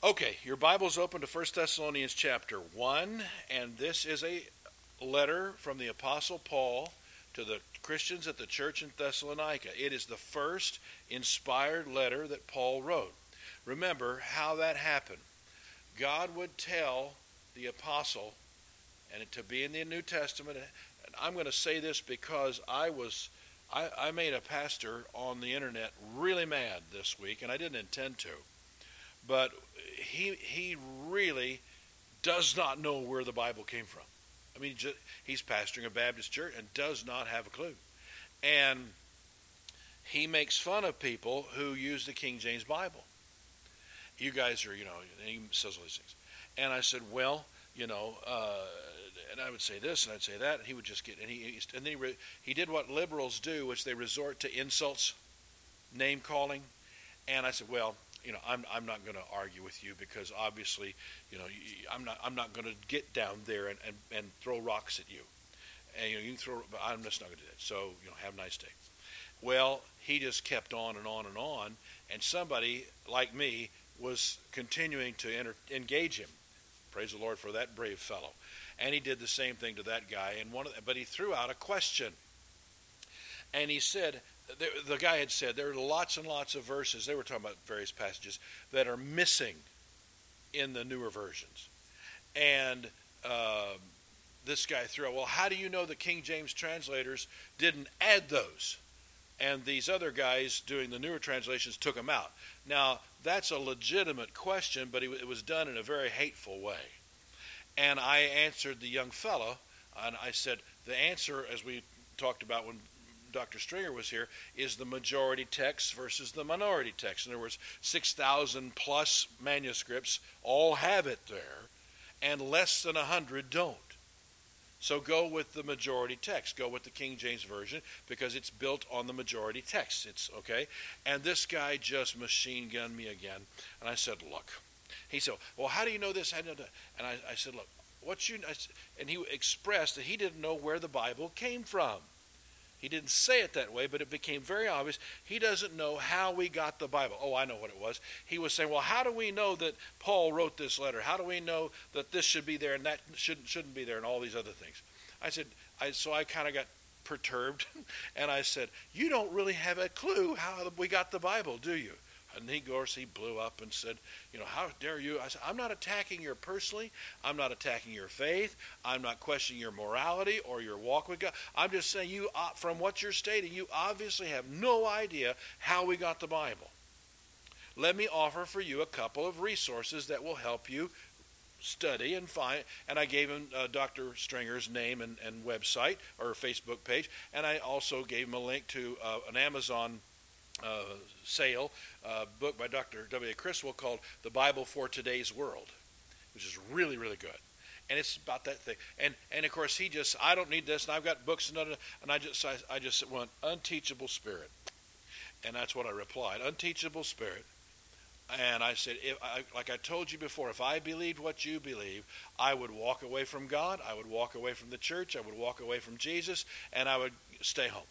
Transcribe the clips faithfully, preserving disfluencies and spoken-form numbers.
Okay, your Bible's open to First Thessalonians chapter one, and this is a letter from the Apostle Paul to the Christians at the church in Thessalonica. It is the first inspired letter that Paul wrote. Remember how that happened. God would tell the apostle, and to be in the New Testament, and I'm going to say this because I was, I, I made a pastor on the internet really mad this week, and I didn't intend to. But he he really does not know where the Bible came from. I mean, just, he's pastoring a Baptist church and does not have a clue. And he makes fun of people who use the King James Bible. You guys are, you know, and he says all these things. And I said, well, you know, uh, and I would say this and I'd say that, and he would just get, and he and then he, re, he did what liberals do, which they resort to insults, name calling. And I said, well, you know, I'm I'm not going to argue with you because obviously, you know, I'm not I'm not going to get down there and, and, and throw rocks at you. And you know, you can throw, but I'm just not going to do that. So, you know, have a nice day. Well, he just kept on and on and on, and somebody like me was continuing to enter, engage him. Praise the Lord for that brave fellow. And he did the same thing to that guy. And one of the, but he threw out a question, and he said. The, the guy had said there are lots and lots of verses, they were talking about various passages, that are missing in the newer versions. And uh, this guy threw out, well, how do you know the King James translators didn't add those? And these other guys doing the newer translations took them out. Now, that's a legitimate question, but it was done in a very hateful way. And I answered the young fellow, and I said, the answer, as we talked about when Doctor Stringer was here, is the majority text versus the minority text. In other words, six thousand plus manuscripts all have it there, and less than one hundred don't. So go with the majority text. Go with the King James Version because it's built on the majority text. It's okay. And this guy just machine gunned me again. And I said, look. He said, well, how do you know this? And I, I said, look, what you, I, and he expressed that he didn't know where the Bible came from. He didn't say it that way, but it became very obvious. He doesn't know how we got the Bible. Oh, I know what it was. He was saying, well, how do we know that Paul wrote this letter? How do we know that this should be there and that shouldn't, shouldn't be there and all these other things? I said, I, so I kind of got perturbed, and I said, you don't really have a clue how we got the Bible, do you? And he, of course, he blew up and said, you know, how dare you? I said, I'm not attacking you personally. I'm not attacking your faith. I'm not questioning your morality or your walk with God. I'm just saying you, from what you're stating, you obviously have no idea how we got the Bible. Let me offer for you a couple of resources that will help you study and find. And I gave him uh, Doctor Stringer's name and, and website or Facebook page. And I also gave him a link to uh, an Amazon Uh, sale, uh, book by Doctor W A Criswell called The Bible for Today's World, which is really, really good. And it's about that thing. And, and of course, he just, I don't need this, and I've got books, and, and I just I, I just went, unteachable spirit. And that's what I replied, unteachable spirit. And I said, if I, like I told you before, if I believed what you believe, I would walk away from God, I would walk away from the church, I would walk away from Jesus, and I would stay home.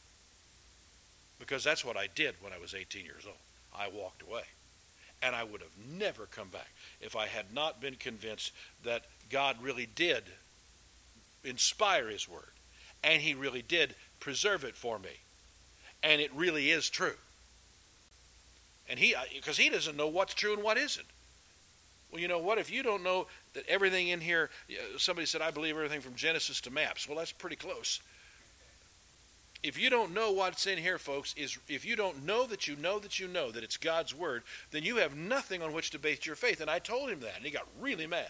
Because that's what I did when I was eighteen years old. I walked away. And I would have never come back if I had not been convinced that God really did inspire His Word. And He really did preserve it for me. And it really is true. And He, because He doesn't know what's true and what isn't. Well, you know what? If you don't know that everything in here, somebody said, I believe everything from Genesis to maps. Well, that's pretty close. If you don't know what's in here, folks, is if you don't know that you know that you know that it's God's Word, then you have nothing on which to base your faith. And I told him that, and he got really mad.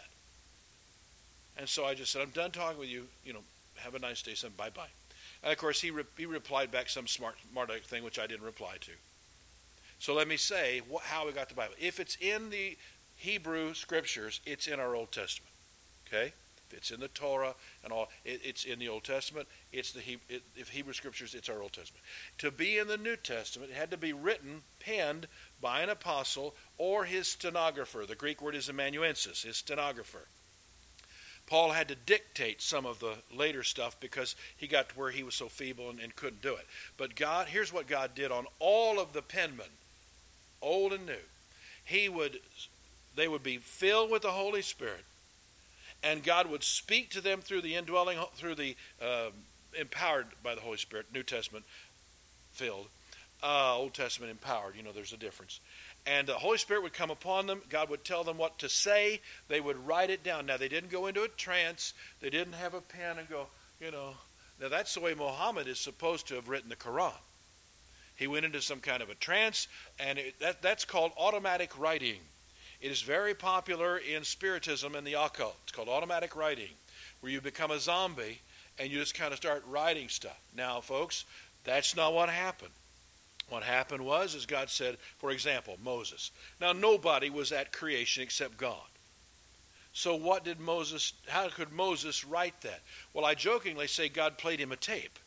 And so I just said, I'm done talking with you. You know, have a nice day. Son. Bye-bye. And, of course, he, re- he replied back some smart, smart thing, which I didn't reply to. So let me say wh- how we got the Bible. If it's in the Hebrew Scriptures, it's in our Old Testament. Okay? If it's in the Torah and all, it, it's in the Old Testament. It's the he, it, if Hebrew Scriptures, it's our Old Testament. To be in the New Testament, it had to be written, penned by an apostle or his stenographer. The Greek word is amanuensis, his stenographer. Paul had to dictate some of the later stuff because he got to where he was so feeble and, and couldn't do it. But God, here's what God did on all of the penmen, old and new. He would they would be filled with the Holy Spirit, and God would speak to them through the indwelling, through the uh, empowered by the Holy Spirit, New Testament filled, uh, Old Testament empowered. You know, there's a difference. And the Holy Spirit would come upon them. God would tell them what to say. They would write it down. Now, they didn't go into a trance. They didn't have a pen and go, you know. Now, that's the way Muhammad is supposed to have written the Quran. He went into some kind of a trance, and it, that, that's called automatic writing. It is very popular in Spiritism and the occult. It's called automatic writing, where you become a zombie and you just kind of start writing stuff. Now, folks, that's not what happened. What happened was, as God said, for example, Moses. Now, nobody was at creation except God. So what did Moses, how could Moses write that? Well, I jokingly say God played him a tape.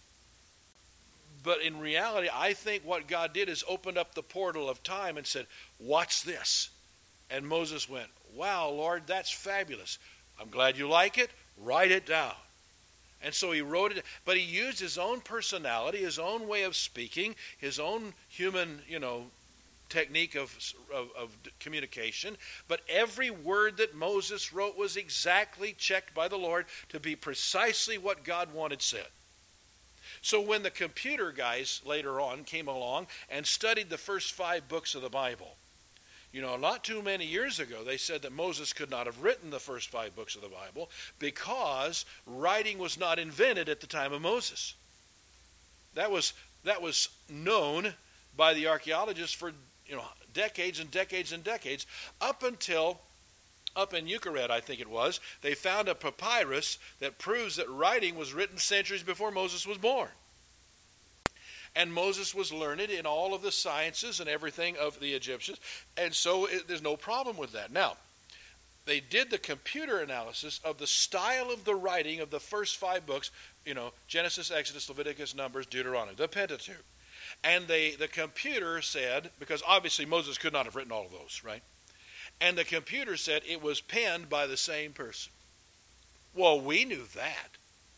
But in reality, I think what God did is opened up the portal of time and said, watch this. And Moses went, wow, Lord, that's fabulous. I'm glad you like it. Write it down. And so he wrote it, but he used his own personality, his own way of speaking, his own human, you know, technique of, of, of communication. But every word that Moses wrote was exactly checked by the Lord to be precisely what God wanted said. So when the computer guys later on came along and studied the first five books of the Bible, you know, not too many years ago, they said that Moses could not have written the first five books of the Bible because writing was not invented at the time of Moses. That was that was known by the archaeologists for, you know, decades and decades and decades, up until, up in Ugarit, I think it was, they found a papyrus that proves that writing was written centuries before Moses was born. And Moses was learned in all of the sciences and everything of the Egyptians. And so it, there's no problem with that. Now, they did the computer analysis of the style of the writing of the first five books, you know, Genesis, Exodus, Leviticus, Numbers, Deuteronomy, the Pentateuch. And they, the computer said, because obviously Moses could not have written all of those, right? And the computer said it was penned by the same person. Well, we knew that.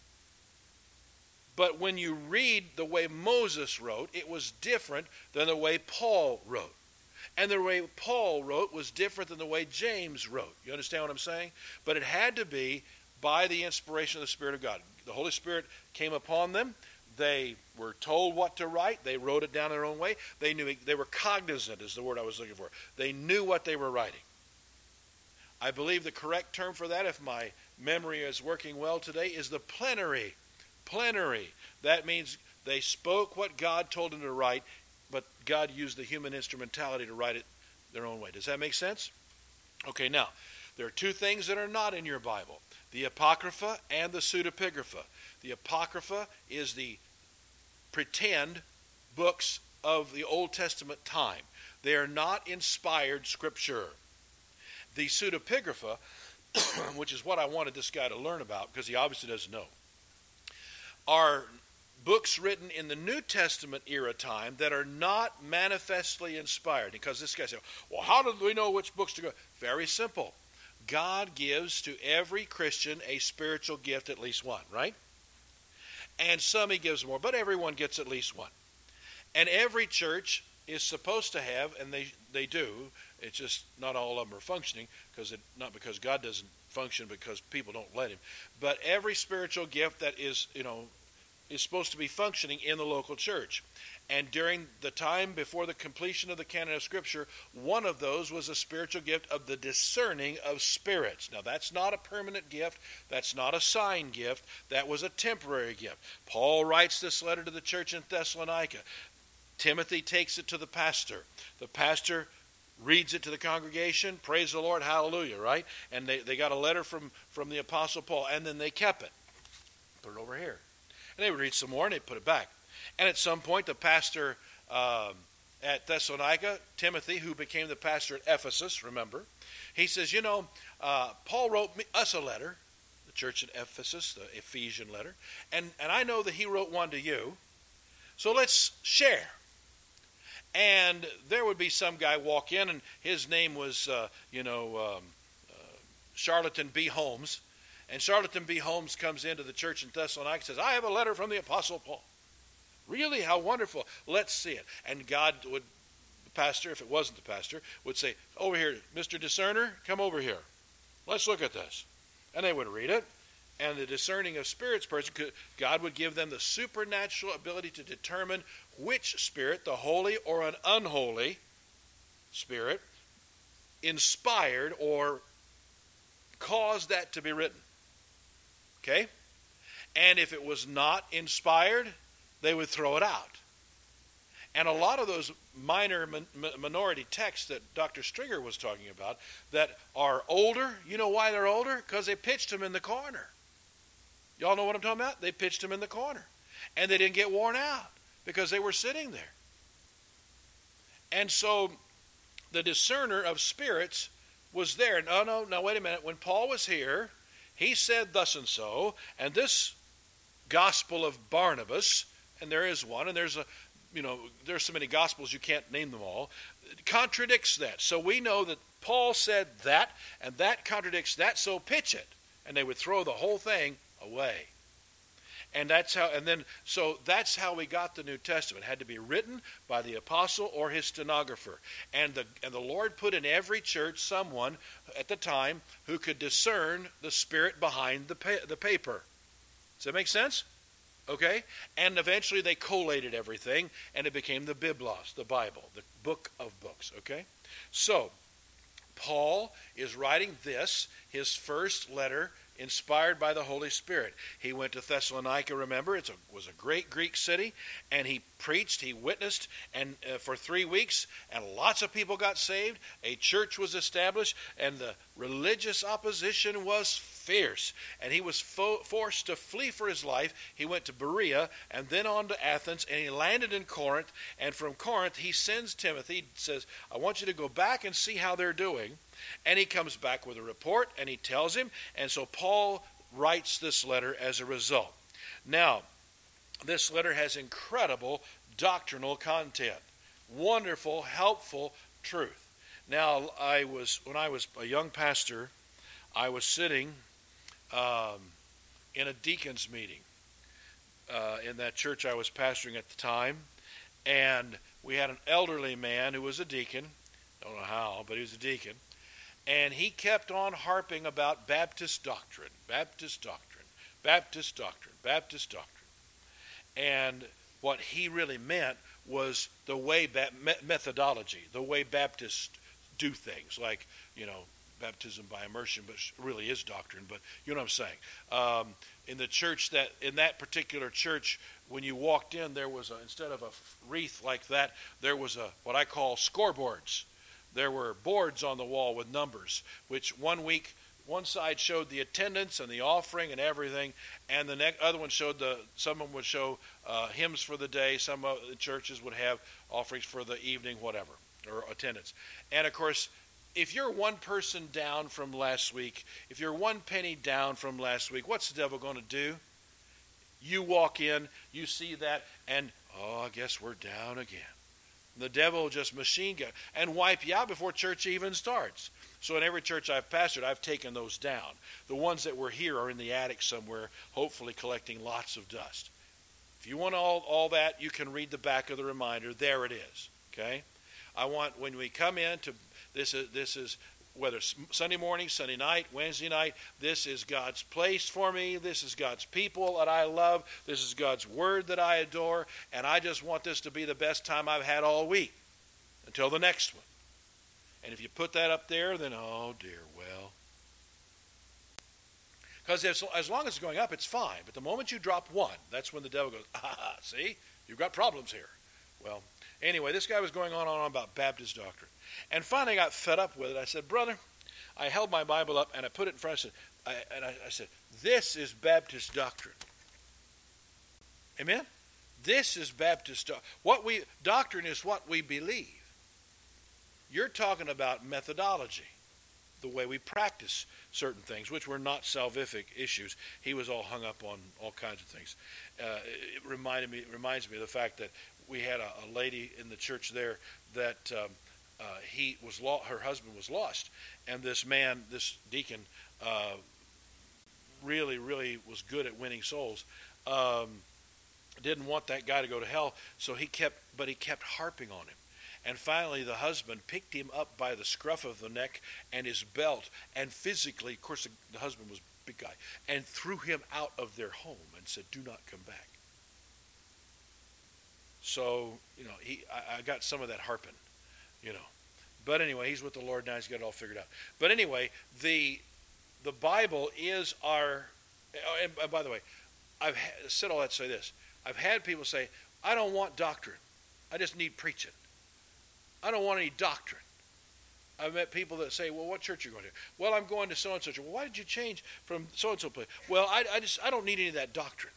But when you read the way Moses wrote, it was different than the way Paul wrote. And the way Paul wrote was different than the way James wrote. You understand what I'm saying? But it had to be by the inspiration of the Spirit of God. The Holy Spirit came upon them. They were told what to write. They wrote it down their own way. They knew they were cognizant, is the word I was looking for. They knew what they were writing. I believe the correct term for that, if my memory is working well today, is the plenary. Plenary. That means they spoke what God told them to write, but God used the human instrumentality to write it their own way. Does that make sense? Okay, now, there are two things that are not in your Bible. The Apocrypha and the Pseudepigrapha. The Apocrypha is the pretend books of the Old Testament time. They are not inspired scripture. The Pseudepigrapha, which is what I wanted this guy to learn about, because he obviously doesn't know, are books written in the New Testament era time that are not manifestly inspired. Because this guy said, well, how do we know which books to go? Very simple. God gives to every Christian a spiritual gift, at least one, right? And some he gives more, but everyone gets at least one. And every church is supposed to have, and they, they do, it's just not all of them are functioning, because it, not because God doesn't function, because people don't let him. But every spiritual gift that is, you know, is supposed to be functioning in the local church. And during the time before the completion of the canon of Scripture, one of those was a spiritual gift of the discerning of spirits. Now, that's not a permanent gift. That's not a sign gift. That was a temporary gift. Paul writes this letter to the church in Thessalonica. Timothy takes it to the pastor. The pastor reads it to the congregation. Praise the Lord, hallelujah, right? And they, they got a letter from, from the Apostle Paul, and then they kept it. Put it over here. And they would read some more, and they put it back. And at some point, the pastor um, at Thessalonica, Timothy, who became the pastor at Ephesus, remember, he says, you know, uh, Paul wrote me, us a letter, the church at Ephesus, the Ephesian letter, and, and I know that he wrote one to you, so let's share. And there would be some guy walk in, and his name was, uh, you know, um, uh, Charlatan B. Holmes. And Charlatan B. Holmes comes into the church in Thessalonica and says, I have a letter from the Apostle Paul. Really? How wonderful. Let's see it. And God would, the pastor, if it wasn't the pastor, would say, over here, Mister Discerner, come over here. Let's look at this. And they would read it. And the discerning of spirits person, God would give them the supernatural ability to determine which spirit, the holy or an unholy spirit, inspired or caused that to be written. Okay? And if it was not inspired, they would throw it out. And a lot of those minor min- minority texts that Doctor Stringer was talking about that are older, you know why they're older? Because they pitched them in the corner. Y'all know what I'm talking about? They pitched them in the corner. And they didn't get worn out because they were sitting there. And so the discerner of spirits was there. No, no, no, wait a minute. When Paul was here, he said thus and so, and this gospel of Barnabas, and there is one, and there's a, you know, there's so many gospels you can't name them all, contradicts that. So we know that Paul said that, and that contradicts that, so pitch it. And they would throw the whole thing away. And that's how, and then, so that's how we got the New Testament. It had to be written by the apostle or his stenographer. And the, and the Lord put in every church someone at the time who could discern the spirit behind the, pa- the paper. Does that make sense? Okay? And eventually they collated everything, and it became the Biblos, the Bible, the book of books. Okay? So, Paul is writing this, his first letter, inspired by the Holy Spirit. He went to Thessalonica, remember, it was a great Greek city, and he preached, he witnessed, and uh, for three weeks, and lots of people got saved. A church was established, and the religious opposition was fierce, and he was fo- forced to flee for his life. He went to Berea, and then on to Athens, and he landed in Corinth, and from Corinth he sends Timothy, says, I want you to go back and see how they're doing. And he comes back with a report, and he tells him, and so Paul writes this letter as a result. Now, this letter has incredible doctrinal content, wonderful, helpful truth. Now, I was when I was a young pastor, I was sitting um, in a deacon's meeting uh, in that church I was pastoring at the time, and we had an elderly man who was a deacon. Don't know how, but he was a deacon. And he kept on harping about Baptist doctrine, Baptist doctrine, Baptist doctrine, Baptist doctrine. And what he really meant was the way, methodology, the way Baptists do things, like, you know, baptism by immersion, but really is doctrine, but you know what I'm saying. Um, in the church, that in that particular church, when you walked in, there was, a, instead of a wreath like that, there was a what I call scoreboards. There were boards on the wall with numbers, which one week, one side showed the attendance and the offering and everything, and the next, other one showed the, some of them would show uh, hymns for the day, some of the churches would have offerings for the evening, whatever, or attendance. And of course, if you're one person down from last week, if you're one penny down from last week, what's the devil going to do? You walk in, you see that, and, oh, I guess we're down again. The devil will just machine gun and wipe you out before church even starts. So in every church I've pastored, I've taken those down. The ones that were here are in the attic somewhere, hopefully collecting lots of dust. If you want all, all that, you can read the back of the reminder. There it is. Okay? I want, when we come in to, this is, this is whether Sunday morning, Sunday night, Wednesday night, this is God's place for me. This is God's people that I love. This is God's word that I adore. And I just want this to be the best time I've had all week until the next one. And if you put that up there, then, oh dear, well. Because as long as it's going up, it's fine. But the moment you drop one, that's when the devil goes, ah, see, you've got problems here. Well, anyway, this guy was going on and on about Baptist doctrine. And finally I got fed up with it. I said, brother, I held my Bible up and I put it in front. I said, I, and I, I said, this is Baptist doctrine. Amen? This is Baptist doctrine. What we, doctrine is what we believe. You're talking about methodology, the way we practice certain things, which were not salvific issues. He was all hung up on all kinds of things. Uh, it reminded me, reminds me of the fact that we had a, a lady in the church there that um, uh, he was lo- her husband was lost, and this man, this deacon, uh, really, really was good at winning souls. Um, didn't want that guy to go to hell, so he kept, but he kept harping on him. And finally, the husband picked him up by the scruff of the neck and his belt, and physically, of course, the, the husband was a big guy, and threw him out of their home and said, do not come back. So, you know, he I, I got some of that harping, you know. But anyway, he's with the Lord now. He's got it all figured out. But anyway, the the Bible is our, and, and by the way, I've said all that to say this. I've had people say, I don't want doctrine. I just need preaching. I don't want any doctrine. I've met people that say, well, what church are you going to? Well, I'm going to so-and-so church. Well, why did you change from so-and-so place? Well, I, I just, I don't need any of that doctrine.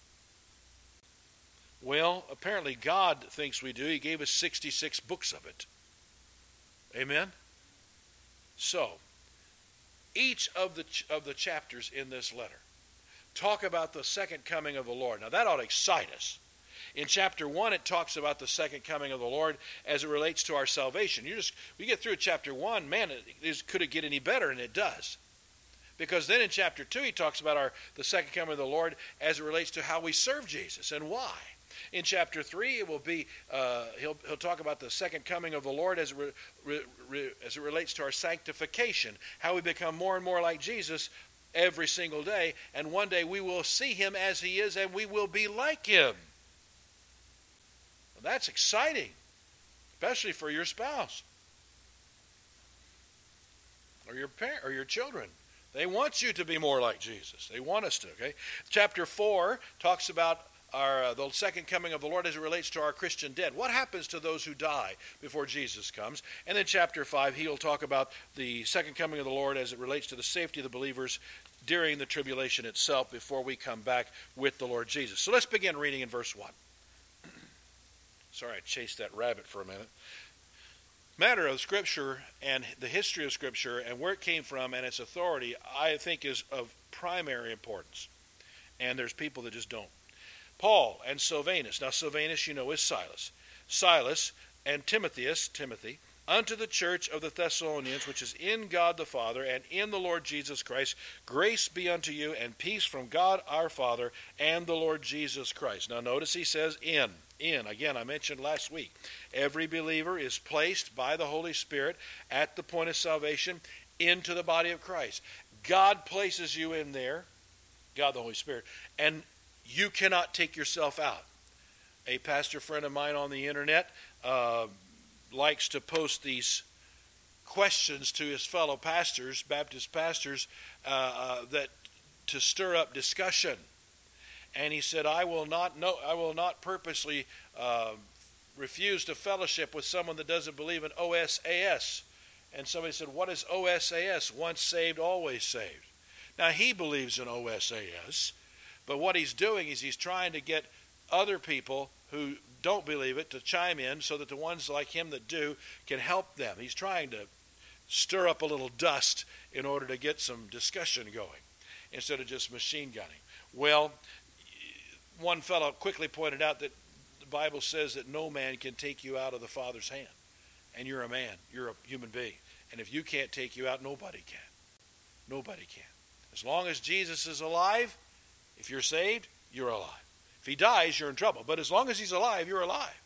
Well, apparently God thinks we do. He gave us sixty-six books of it. Amen? So, each of the, ch- of the chapters in this letter talk about the second coming of the Lord. Now, that ought to excite us. In chapter one, it talks about the second coming of the Lord as it relates to our salvation. You just we get through chapter one, man, it, it, could it get any better? And it does. Because then in chapter two, he talks about our the second coming of the Lord as it relates to how we serve Jesus and why. In chapter three, it will be uh, he'll he'll talk about the second coming of the Lord as it re, re, re, as it relates to our sanctification, how we become more and more like Jesus every single day, and one day we will see him as he is, and we will be like him. Well, that's exciting, especially for your spouse or your parent or your children. They want you to be more like Jesus. They want us to. Okay, chapter four talks about Our, uh, the second coming of the Lord as it relates to our Christian dead. What happens to those who die before Jesus comes? And then chapter five, he'll talk about the second coming of the Lord as it relates to the safety of the believers during the tribulation itself before we come back with the Lord Jesus. So let's begin reading in verse one. Sorry, I chased that rabbit for a minute. Matter of Scripture and the history of Scripture and where it came from and its authority, I think is of primary importance. And there's people that just don't. Paul and Silvanus. Now Silvanus, you know, is Silas. Silas and Timotheus, Timothy, unto the church of the Thessalonians, which is in God the Father and in the Lord Jesus Christ, grace be unto you and peace from God our Father and the Lord Jesus Christ. Now notice he says in. In. Again, I mentioned last week, every believer is placed by the Holy Spirit at the point of salvation into the body of Christ. God places you in there, God the Holy Spirit, and you cannot take yourself out. A pastor friend of mine on the internet uh, likes to post these questions to his fellow pastors, Baptist pastors, uh, uh, that to stir up discussion. And he said, "I will not know. I will not purposely uh, refuse to fellowship with someone that doesn't believe in O S A S." And somebody said, "What is O S A S? Once saved, always saved." Now he believes in O S A S. But what he's doing is he's trying to get other people who don't believe it to chime in so that the ones like him that do can help them. He's trying to stir up a little dust in order to get some discussion going instead of just machine gunning. Well, one fellow quickly pointed out that the Bible says that no man can take you out of the Father's hand. And you're a man. You're a human being. And if you can't take you out, nobody can. Nobody can. As long as Jesus is alive, if you're saved, you're alive. If he dies, you're in trouble. But as long as he's alive, you're alive.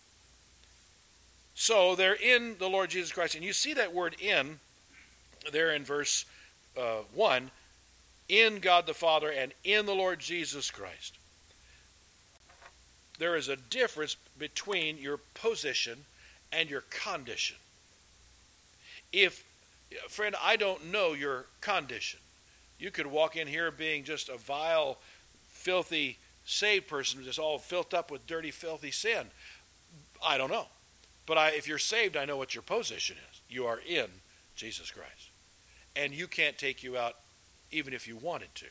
So they're in the Lord Jesus Christ. And you see that word in there in verse uh, one. In God the Father and in the Lord Jesus Christ. There is a difference between your position and your condition. If, friend, I don't know your condition. You could walk in here being just a vile, filthy, saved person, just all filled up with dirty, filthy sin. I don't know. But I, if you're saved, I know what your position is. You are in Jesus Christ. And you can't take you out even if you wanted to.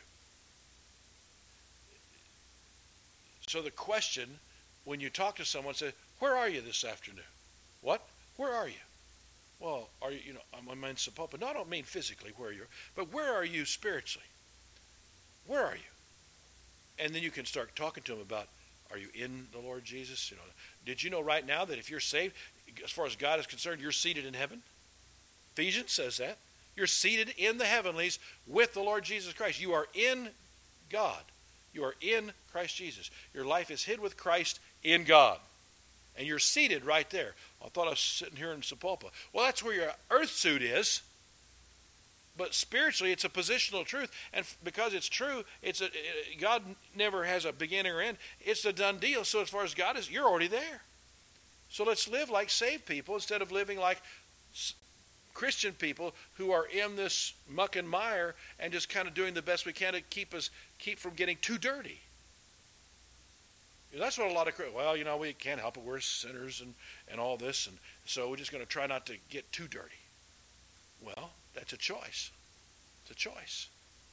So the question, when you talk to someone, say, "Where are you this afternoon?" What? Where are you? Well, are you, you know, I'm in Sapulpa. No, I don't mean physically where you're, but where are you spiritually? Where are you? And then you can start talking to them about, are you in the Lord Jesus? You know, did you know right now that if you're saved, as far as God is concerned, you're seated in heaven? Ephesians says that. You're seated in the heavenlies with the Lord Jesus Christ. You are in God. You are in Christ Jesus. Your life is hid with Christ in God. And you're seated right there. I thought I was sitting here in Sapulpa. Well, that's where your earth suit is. But spiritually, it's a positional truth. And because it's true, it's a, it, God never has a beginning or end. It's a done deal. So as far as God is, you're already there. So let's live like saved people instead of living like Christian people who are in this muck and mire and just kind of doing the best we can to keep us keep from getting too dirty. You know, that's what a lot of, well, you know, we can't help it. We're sinners and, and all this. And so we're just going to try not to get too dirty. Well, that's a choice. It's a choice.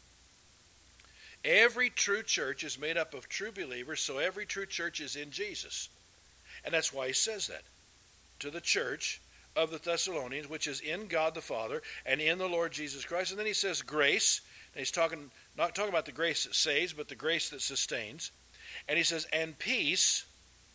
Every true church is made up of true believers, so every true church is in Jesus. And that's why he says that to the church of the Thessalonians, which is in God the Father and in the Lord Jesus Christ. And then he says grace. And he's talking not talking about the grace that saves, but the grace that sustains. And he says, and peace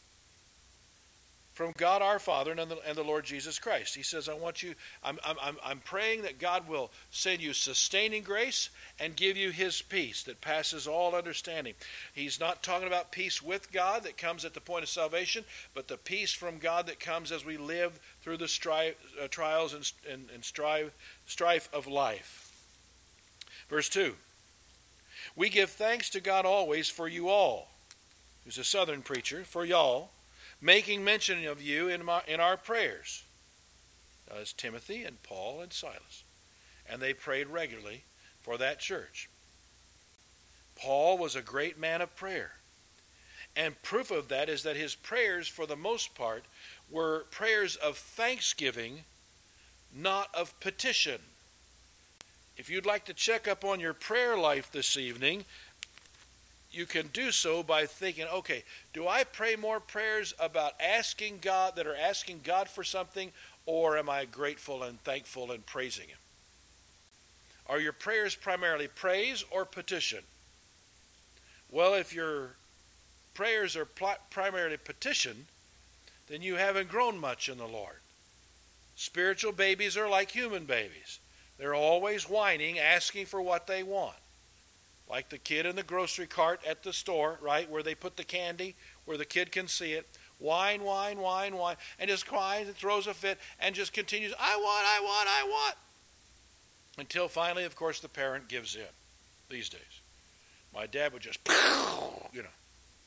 from God our Father and the, and the Lord Jesus Christ. He says, I want you, I'm, I'm, I'm praying that God will send you sustaining grace and give you his peace that passes all understanding. He's not talking about peace with God that comes at the point of salvation, but the peace from God that comes as we live through the strife, uh, trials and, and, and strive, strife of life. Verse two, we give thanks to God always for you all. Who's a southern preacher, for y'all, making mention of you in, my, in our prayers. As Timothy and Paul and Silas. And they prayed regularly for that church. Paul was a great man of prayer. And proof of that is that his prayers, for the most part, were prayers of thanksgiving, not of petition. If you'd like to check up on your prayer life this evening, you can do so by thinking, okay, do I pray more prayers about asking God, that are asking God for something, or am I grateful and thankful and praising him? Are your prayers primarily praise or petition? Well, if your prayers are pl- primarily petition, then you haven't grown much in the Lord. Spiritual babies are like human babies. They're always whining, asking for what they want. Like the kid in the grocery cart at the store, right, where they put the candy, where the kid can see it. Whine, whine, whine, whine, and just cries and throws a fit and just continues, I want, I want, I want. Until finally, of course, the parent gives in these days. My dad would just, you know.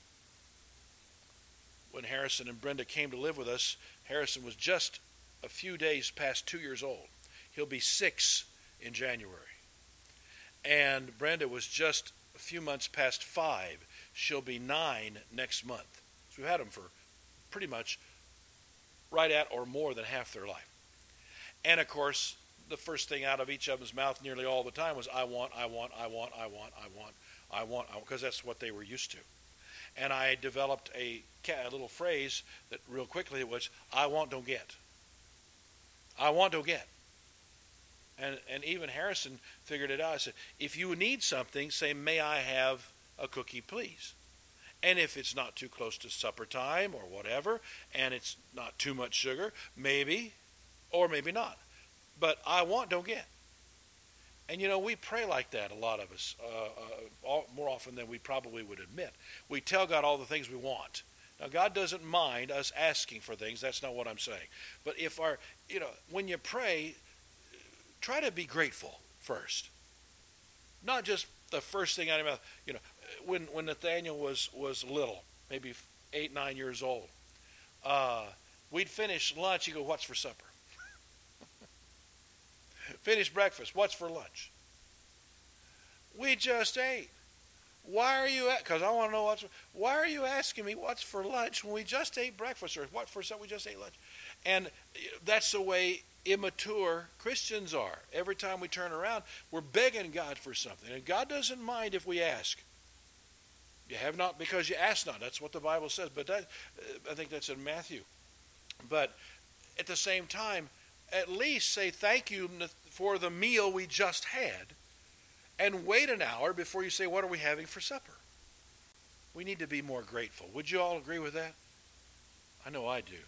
When Harrison and Brenda came to live with us, Harrison was just a few days past two years old. He'll be six in January. And Brenda was just a few months past five. She'll be nine next month. So we've had them for pretty much right at or more than half their life. And of course, the first thing out of each of them's mouth nearly all the time was, I want, I want, I want, I want, I want, I want, I want, because that's what they were used to. And I developed a, a little phrase that real quickly it was, I want, don't get. I want, don't get. And and even Harrison figured it out. I said, if you need something, say, may I have a cookie, please? And if it's not too close to supper time or whatever, and it's not too much sugar, maybe, or maybe not. But I want, don't get. And you know, we pray like that, a lot of us, uh, uh, all, more often than we probably would admit. We tell God all the things we want. Now, God doesn't mind us asking for things. That's not what I'm saying. But if our, you know, when you pray, try to be grateful first. Not just the first thing out of your mouth. You know, when, when Nathaniel was, was little, maybe eight, nine years old, uh, we'd finish lunch. He'd go, what's for supper? Finish breakfast. What's for lunch? We just ate. Why are you, because I want to know what's, why are you asking me what's for lunch when we just ate breakfast, or what for supper we just ate lunch? And that's the way immature Christians are. Every time we turn around, we're begging God for something. And God doesn't mind if we ask. You have not because you ask not. That's what the Bible says. But that, I think that's in Matthew. But at the same time, at least say thank you for the meal we just had, and wait an hour before you say, what are we having for supper? We need to be more grateful. Would you all agree with that? I know I do.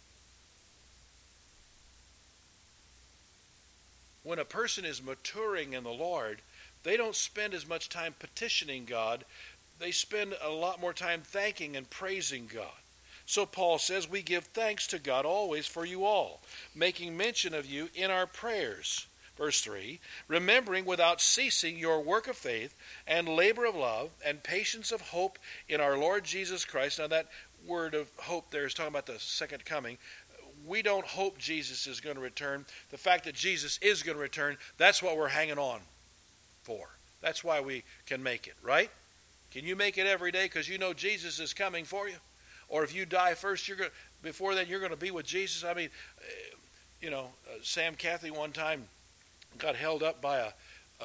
When a person is maturing in the Lord, they don't spend as much time petitioning God. They spend a lot more time thanking and praising God. So Paul says, we give thanks to God always for you all, making mention of you in our prayers. Verse three, remembering without ceasing your work of faith and labor of love and patience of hope in our Lord Jesus Christ. Now that word of hope there is talking about the second coming. We don't hope Jesus is going to return. The fact that Jesus is going to return, that's what we're hanging on for. That's why we can make it, right? Can you make it every day because you know Jesus is coming for you? Or if you die first, you're going to, before then you're going to be with Jesus. I mean, you know, uh, Sam Cathy one time got held up by a, a,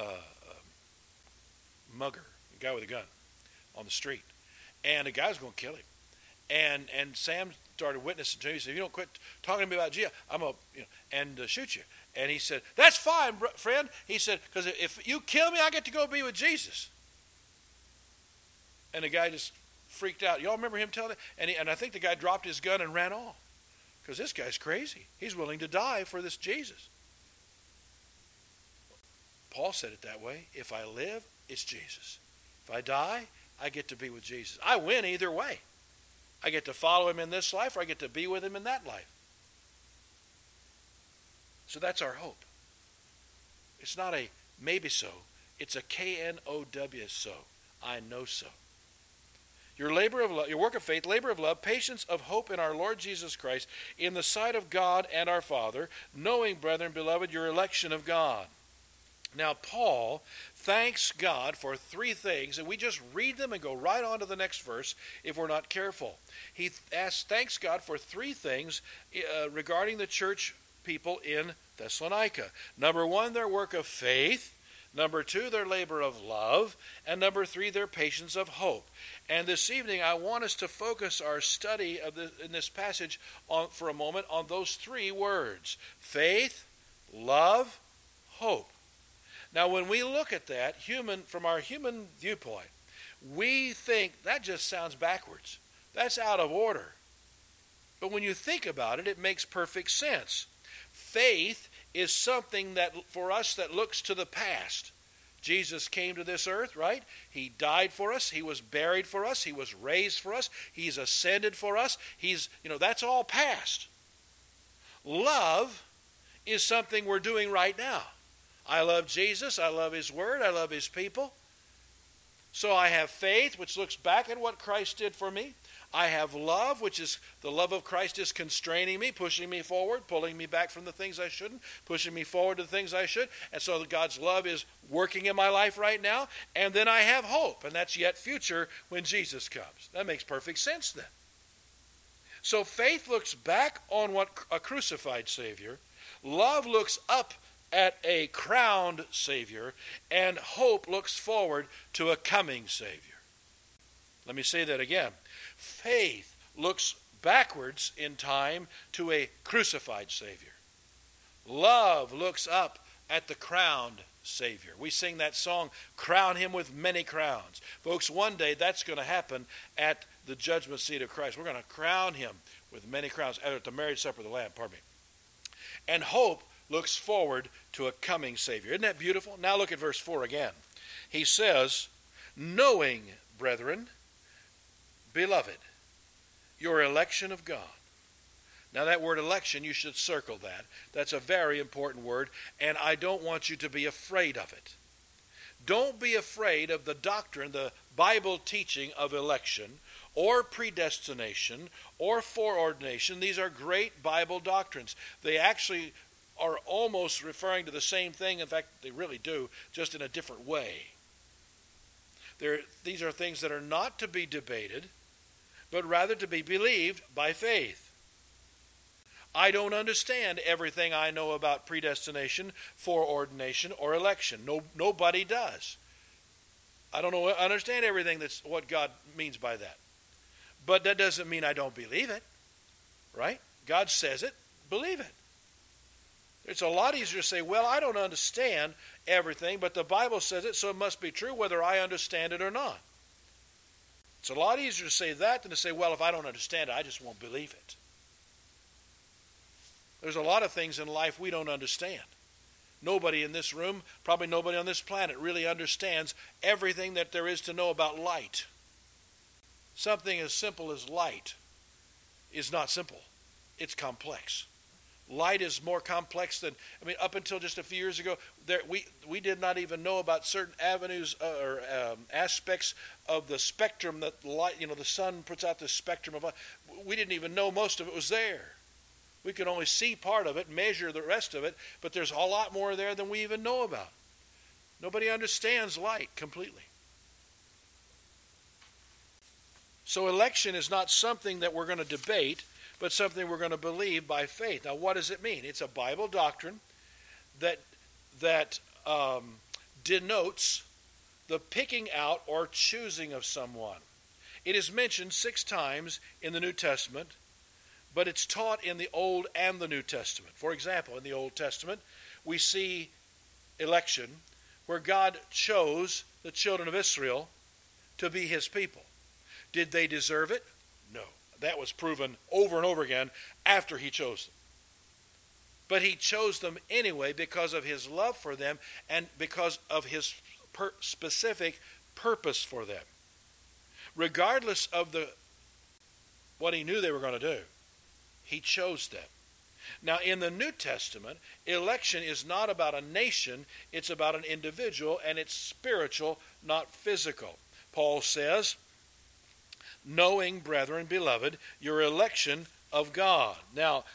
a mugger, a guy with a gun, on the street, and the guy was going to kill him. And and Sam started witnessing to him. He said, "If you don't quit talking to me about Jesus, I'm gonna, you know, and uh, shoot you." And he said, "That's fine, friend." He said, "Because if you kill me, I get to go be with Jesus." And the guy just freaked out. Y'all remember him telling it? And, he, and I think the guy dropped his gun and ran off. Because this guy's crazy. He's willing to die for this Jesus. Paul said it that way. If I live, it's Jesus. If I die, I get to be with Jesus. I win either way. I get to follow him in this life, or I get to be with him in that life. So that's our hope. It's not a maybe so. It's a K N O W so. I know so. Your labor of love, your work of faith, labor of love, patience of hope in our Lord Jesus Christ, in the sight of God and our Father, knowing, brethren, beloved, your election of God. Now, Paul thanks God for three things, and we just read them and go right on to the next verse if we're not careful. He asks, thanks God for three things uh, regarding the church people in Thessalonica. Number one, their work of faith. Number two, their labor of love. And number three, their patience of hope. And this evening, I want us to focus our study of the, in this passage on, for a moment on those three words: faith, love, hope. Now, when we look at that, human from our human viewpoint, we think that just sounds backwards. That's out of order. But when you think about it, it makes perfect sense. Faith is something that for us that looks to the past. Jesus came to this earth, right? He died for us. He was buried for us. He was raised for us. He's ascended for us. He's, you know, that's all past. Love is something we're doing right now. I love Jesus. I love his word. I love his people. So I have faith, which looks back at what Christ did for me. I have love, which is the love of Christ is constraining me, pushing me forward, pulling me back from the things I shouldn't, pushing me forward to the things I should. And so God's love is working in my life right now. And then I have hope, and that's yet future when Jesus comes. That makes perfect sense then. So faith looks back on what a crucified Savior. Love looks up at a crowned Savior, and hope looks forward to a coming Savior. Let me say that again. Faith looks backwards in time to a crucified Savior. Love looks up at the crowned Savior. We sing that song, "Crown him with many crowns." Folks, one day that's going to happen at the judgment seat of Christ. We're going to crown him with many crowns at the marriage supper of the Lamb, pardon me. And hope looks forward to a coming Savior. Isn't that beautiful? Now look at verse four again. He says, knowing, brethren, beloved, your election of God. Now that word election, you should circle that. That's a very important word, and I don't want you to be afraid of it. Don't be afraid of the doctrine, the Bible teaching of election or predestination or foreordination. These are great Bible doctrines. They actually are almost referring to the same thing. In fact, they really do, just in a different way. They're, these are things that are not to be debated, but rather to be believed by faith. I don't understand everything I know about predestination, foreordination, or election. No, nobody does. I don't know, understand everything that's what God means by that. But that doesn't mean I don't believe it, right? God says it, believe it. It's a lot easier to say, well, I don't understand everything, but the Bible says it, so it must be true whether I understand it or not. It's a lot easier to say that than to say, well, if I don't understand it, I just won't believe it. There's a lot of things in life we don't understand. Nobody in this room, probably nobody on this planet, really understands everything that there is to know about light. Something as simple as light. is not simple. It's complex. Light is more complex than, I mean, up until just a few years ago, there, we, we did not even know about certain avenues uh, or um, aspects of the spectrum that light, you know, the sun puts out this spectrum of light. We didn't even know most of it was there. We could only see part of it, measure the rest of it, but there's a lot more there than we even know about. Nobody understands light completely. So election is not something that we're going to debate, but something we're going to believe by faith. Now, what does it mean? It's a Bible doctrine that that um, denotes the picking out or choosing of someone. It is mentioned six times in the New Testament, but it's taught in the Old and the New Testament. For example, in the Old Testament, we see election where God chose the children of Israel to be his people. Did they deserve it? No. That was proven over and over again after he chose them. But he chose them anyway because of his love for them and because of his per- specific purpose for them. Regardless of the what he knew they were going to do, he chose them. Now, in the New Testament, election is not about a nation, it's about an individual, and it's spiritual, not physical. Paul says, knowing, brethren, beloved, your election of God. Now,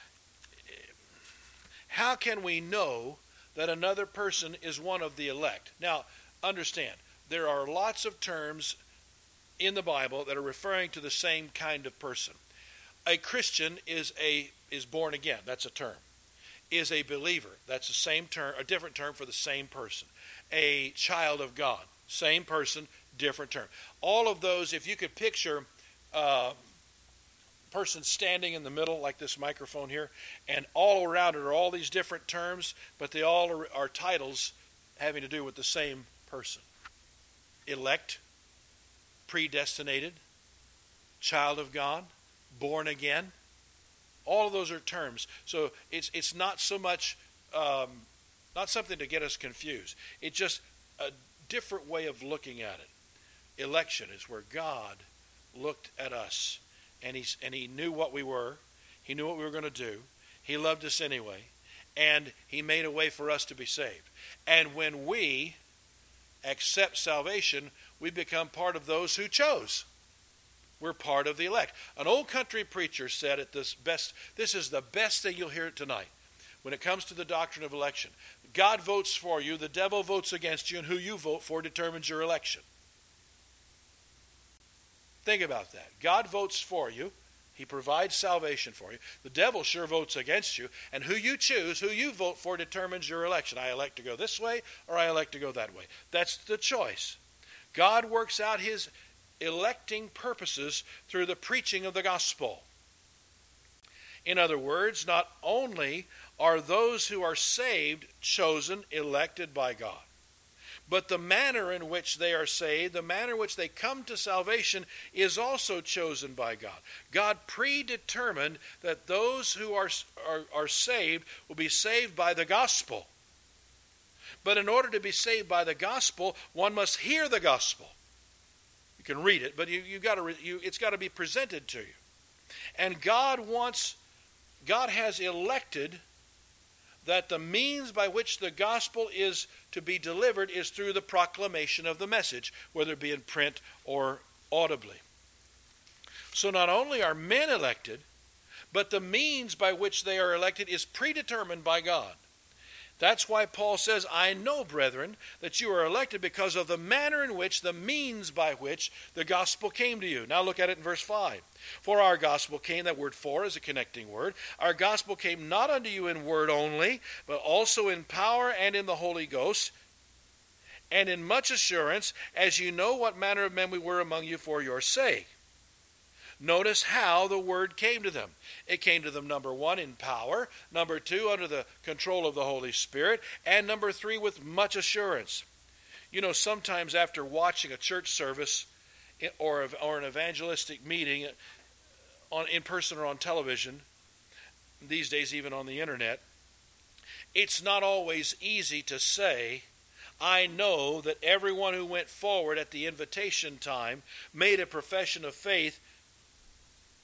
how can we know that another person is one of the elect? Now, understand, there are lots of terms in the Bible that are referring to the same kind of person. A Christian is a is born again. That's a term. Is a believer. That's the same term, a different term for the same person. A child of God. Same person, different term. All of those, if you could picture a person standing in the middle like this microphone here, and all around it are all these different terms, but they all are, are titles having to do with the same person. Elect, predestinated, child of God, born again. All of those are terms. So it's it's not so much, um, not something to get us confused. It's just a different way of looking at it. Election is where God looked at us, and he, and he knew what we were. He knew what we were going to do. He loved us anyway, and he made a way for us to be saved. And when we accept salvation, we become part of those who chose. We're part of the elect. An old country preacher said it this best. This is the best thing you'll hear tonight when it comes to the doctrine of election. God votes for you, the devil votes against you, and who you vote for determines your election. Think about that. God votes for you. He provides salvation for you. The devil sure votes against you, and who you choose, who you vote for determines your election. I elect to go this way, or I elect to go that way. That's the choice. God works out his electing purposes through the preaching of the gospel. In other words, not only are those who are saved chosen, elected by God, but the manner in which they are saved, the manner in which they come to salvation is also chosen by God. God predetermined that those who are, are, are saved will be saved by the gospel. But in order to be saved by the gospel, one must hear the gospel. You can read it, but you, you got to you, it's got to be presented to you. And God wants, God has elected that the means by which the gospel is to be delivered is through the proclamation of the message, whether it be in print or audibly. So not only are men elected, but the means by which they are elected is predetermined by God. That's why Paul says, I know, brethren, that you are elected because of the manner in which, the means by which the gospel came to you. Now look at it in verse five. For our gospel came, that word for is a connecting word. Our gospel came not unto you in word only, but also in power and in the Holy Ghost, and in much assurance, as you know what manner of men we were among you for your sake. Notice how the word came to them. It came to them, number one, in power. Number two, under the control of the Holy Spirit. And number three, with much assurance. You know, sometimes after watching a church service or, or an evangelistic meeting on, in person or on television, these days even on the internet, it's not always easy to say, I know that everyone who went forward at the invitation time made a profession of faith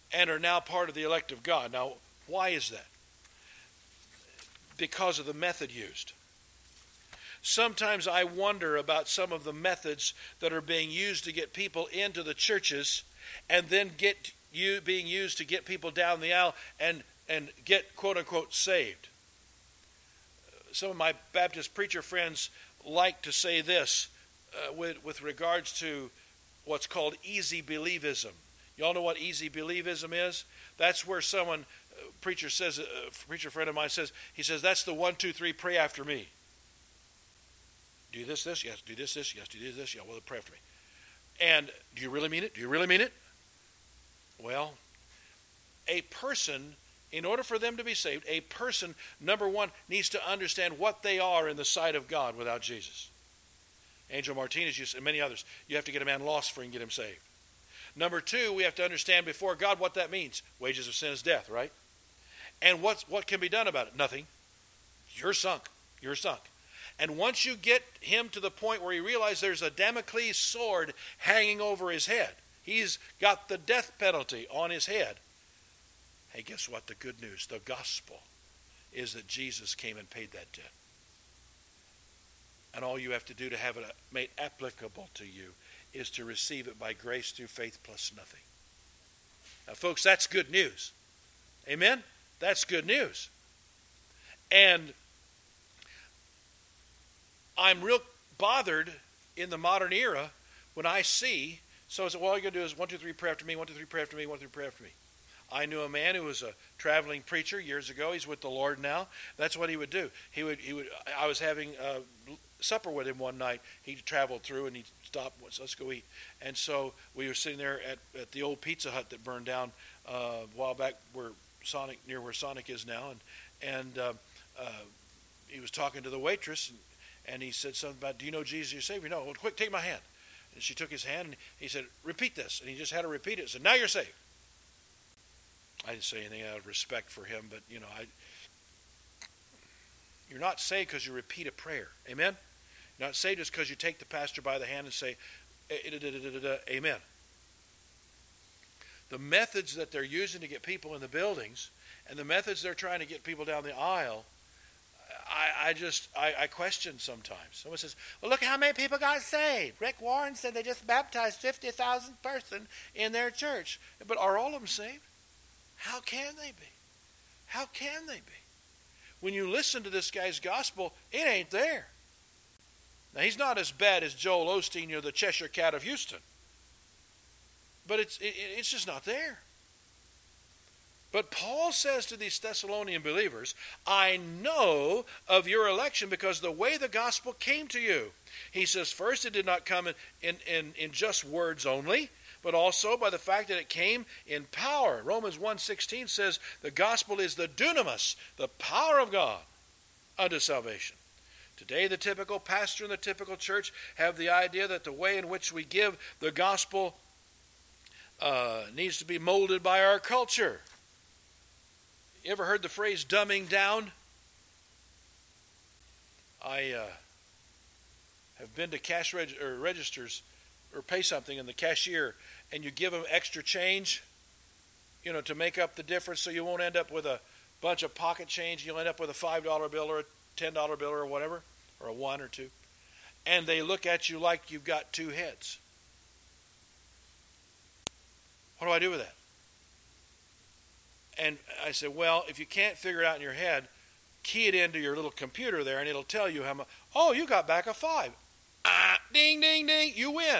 and are now part of the elect of God. Now, why is that? Because of the method used. Sometimes I wonder about some of the methods that are being used to get people into the churches and then get you being used to get people down the aisle and, and get quote-unquote saved. Some of my Baptist preacher friends like to say this uh, with, with regards to what's called easy believism. Y'all know what easy believism is? That's where someone, a preacher says, a preacher friend of mine says, he says, that's the one, two, three, pray after me. Do this, this, yes. Do this, this, yes. Do this, this, yeah. Well, pray after me. And do you really mean it? Do you really mean it? Well, a person, in order for them to be saved, a person, number one, needs to understand what they are in the sight of God without Jesus. Angel Martinez and many others, you have to get a man lost for you can get him saved. Number two, we have to understand before God what that means. Wages of sin is death, right? And what's, what can be done about it? Nothing. You're sunk. You're sunk. And once you get him to the point where he realizes there's a Damocles sword hanging over his head, he's got the death penalty on his head. Hey, guess what? The good news, the gospel, is that Jesus came and paid that debt. And all you have to do to have it made applicable to you is to receive it by grace through faith plus nothing. Now, folks, that's good news. Amen? That's good news. And I'm real bothered in the modern era when I see, so I said, well, all you got to do is one, two, three, pray after me, one, two, three, pray after me, one, two, three, pray after me. I knew a man who was a traveling preacher years ago. He's with the Lord now. That's what he would do. He would. He would. I was having uh, supper with him one night. He traveled through and he stopped. So let's go eat. And so we were sitting there at, at the old Pizza Hut that burned down uh, a while back, where Sonic near where Sonic is now. And and uh, uh, he was talking to the waitress and. And he said something about, do you know Jesus your Savior? No. Well, quick, take my hand. And she took his hand and he said, repeat this. And he just had her repeat it. He said, now you're saved. I didn't say anything out of respect for him, but, you know, I. You're not saved because you repeat a prayer. Amen? You're not saved just because you take the pastor by the hand and say, amen. The methods that they're using to get people in the buildings and the methods they're trying to get people down the aisle, I, I just, I, I question sometimes. Someone says, well, look how many people got saved. Rick Warren said they just baptized fifty thousand person in their church. But are all of them saved? How can they be? How can they be? When you listen to this guy's gospel, it ain't there. Now, he's not as bad as Joel Osteen or the Cheshire Cat of Houston. But it's, it, it's just not there. But Paul says to these Thessalonian believers, I know of your election because the way the gospel came to you. He says, first, it did not come in, in, in, in just words only, but also by the fact that it came in power. Romans one sixteen says the gospel is the dunamis, the power of God unto salvation. Today, the typical pastor and the typical church have the idea that the way in which we give the gospel uh, needs to be molded by our culture. You ever heard the phrase dumbing down? I uh, have been to cash reg- or registers or pay something and the cashier, and you give them extra change, you know, to make up the difference so you won't end up with a bunch of pocket change. You'll end up with a five dollar bill or a ten dollar bill or whatever, or a one or two. And they look at you like you've got two heads. What do I do with that? And I said, well, if you can't figure it out in your head, key it into your little computer there, and it'll tell you how much. Oh, you got back a five. Ah, ding, ding, ding, you win.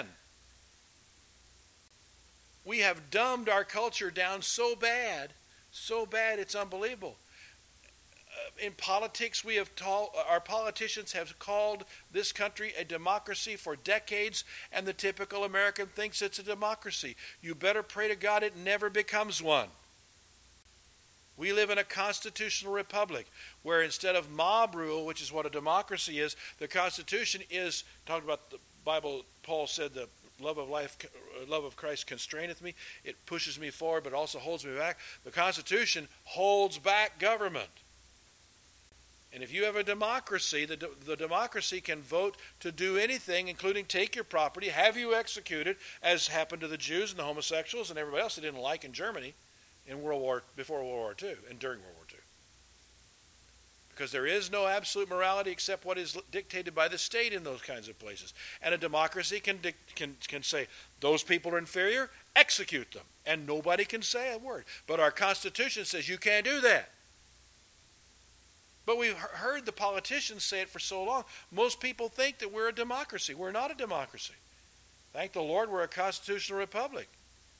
We have dumbed our culture down so bad, so bad it's unbelievable. Uh, in politics, we have told, our politicians have called this country a democracy for decades, and the typical American thinks it's a democracy. You better pray to God it never becomes one. We live in a constitutional republic where instead of mob rule, which is what a democracy is, the Constitution is, talking about the Bible, Paul said the love of life, love of Christ constraineth me. It pushes me forward but also holds me back. The Constitution holds back government. And if you have a democracy, the, the democracy can vote to do anything, including take your property, have you executed, as happened to the Jews and the homosexuals and everybody else they didn't like in Germany. in World War before World War Two and during World War Two. Because there is no absolute morality except what is dictated by the state in those kinds of places. And a democracy can can can say, those people are inferior, execute them. And nobody can say a word. But our Constitution says you can't do that. But we've heard the politicians say it for so long. Most people think that we're a democracy. We're not a democracy. Thank the Lord we're a constitutional republic.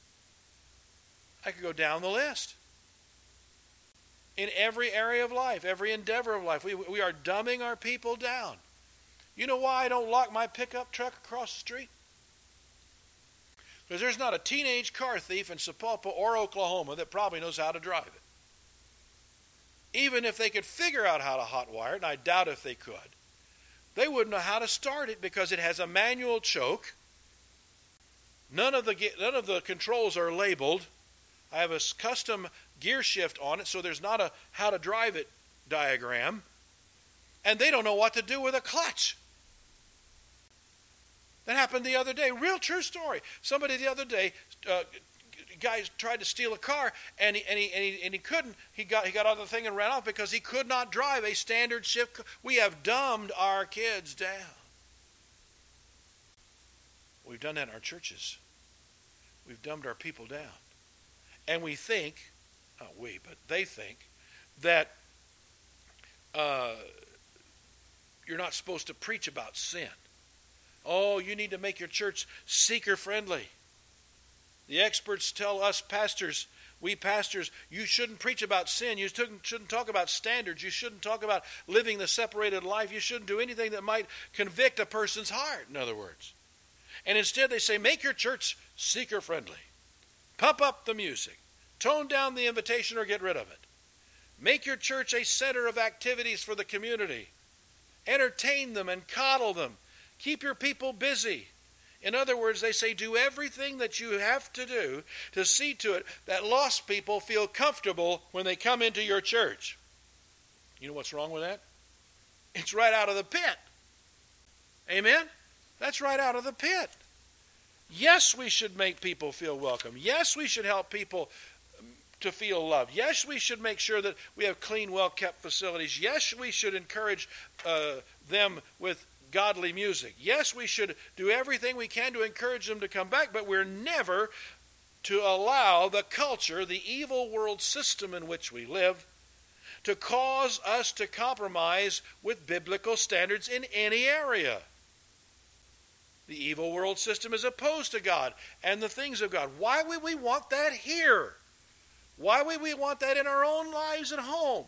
I could go down the list. In every area of life, every endeavor of life, we, we are dumbing our people down. You know why I don't lock my pickup truck across the street? Because there's not a teenage car thief in Sapulpa or Oklahoma that probably knows how to drive it. Even if they could figure out how to hotwire it, and I doubt if they could, they wouldn't know how to start it because it has a manual choke. None of the none of the controls are labeled. I have a custom gear shift on it, so there's not a how to drive it diagram. And they don't know what to do with a clutch. That happened the other day. Real true story. Somebody the other day, uh, guys tried to steal a car, and he, and he, and he, and he couldn't. He got, he got out of the thing and ran off because he could not drive a standard shift. We have dumbed our kids down. We've done that in our churches. We've dumbed our people down. And we think, not we, but they think, that uh, you're not supposed to preach about sin. Oh, you need to make your church seeker-friendly. The experts tell us pastors, we pastors, you shouldn't preach about sin. You shouldn't talk about standards. You shouldn't talk about living the separated life. You shouldn't do anything that might convict a person's heart, in other words. And instead they say, make your church seeker-friendly. Pump up the music. Tone down the invitation or get rid of it. Make your church a center of activities for the community. Entertain them and coddle them. Keep your people busy. In other words, they say do everything that you have to do to see to it that lost people feel comfortable when they come into your church. You know what's wrong with that? It's right out of the pit. Amen? That's right out of the pit. Yes, we should make people feel welcome. Yes, we should help people to feel loved. Yes, we should make sure that we have clean, well-kept facilities. Yes, we should encourage uh, them with godly music. Yes, we should do everything we can to encourage them to come back, but we're never to allow the culture, the evil world system in which we live, to cause us to compromise with biblical standards in any area. The evil world system is opposed to God and the things of God. Why would we want that here? Why would we want that in our own lives at home?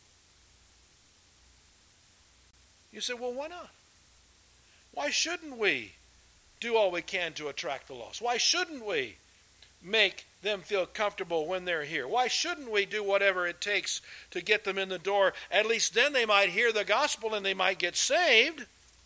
You say, well, why not? Why shouldn't we do all we can to attract the lost? Why shouldn't we make them feel comfortable when they're here? Why shouldn't we do whatever it takes to get them in the door? At least then they might hear the gospel and they might get saved.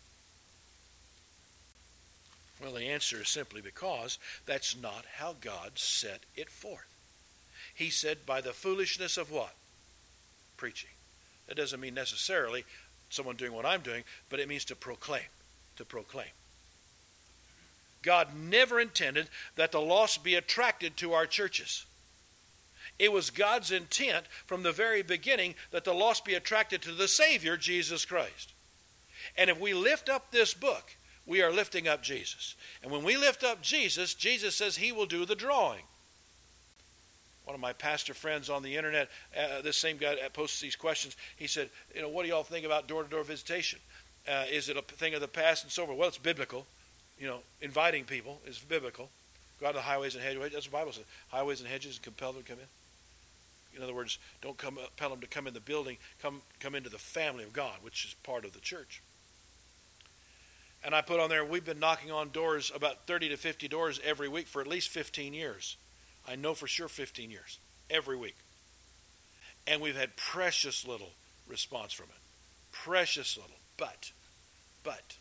Well, the answer is simply because that's not how God set it forth. He said, by the foolishness of what? Preaching. That doesn't mean necessarily someone doing what I'm doing, but it means to proclaim. To proclaim. God never intended that the lost be attracted to our churches. It was God's intent from the very beginning that the lost be attracted to the Savior, Jesus Christ. And if we lift up this book, we are lifting up Jesus. And when we lift up Jesus, Jesus says he will do the drawing. One of my pastor friends on the internet, uh, this same guy that posts these questions, he said, you know, what do y'all think about door-to-door visitation? Uh, is it a thing of the past and so forth? Well, it's biblical. You know, inviting people is biblical. Go out to the highways and hedges. That's what the Bible says. Highways and hedges and compel them to come in. In other words, don't come, compel them to come in the building. Come, come into the family of God, which is part of the church. And I put on there, we've been knocking on doors, about thirty to fifty doors every week for at least fifteen years. I know for sure fifteen years, every week. And we've had precious little response from it. Precious little. But, but,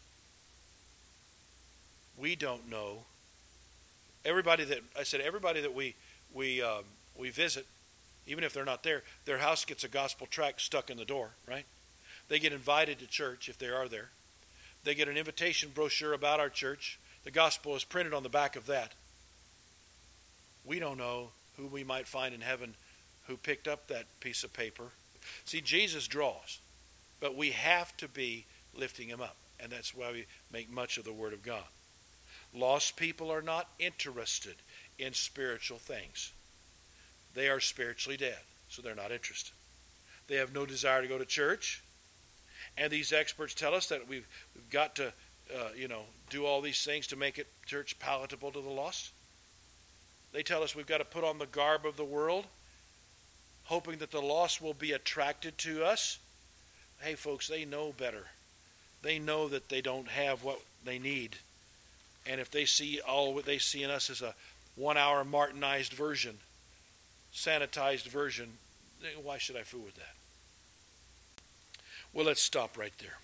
we don't know. Everybody that, I said, everybody that we, we, um, we visit, even if they're not there, their house gets a gospel tract stuck in the door, right? They get invited to church if they are there. They get an invitation brochure about our church. The gospel is printed on the back of that. We don't know who we might find in heaven who picked up that piece of paper. See, Jesus draws, but we have to be lifting him up, and that's why we make much of the Word of God. Lost people are not interested in spiritual things. They are spiritually dead, so they're not interested. They have no desire to go to church, and these experts tell us that we've, we've got to, uh, you know, do all these things to make it church palatable to the lost. They tell us we've got to put on the garb of the world, hoping that the lost will be attracted to us. Hey, folks, they know better. They know that they don't have what they need. And if they see all what they see in us as a one-hour Martinized version, sanitized version, why should I fool with that? Well, let's stop right there.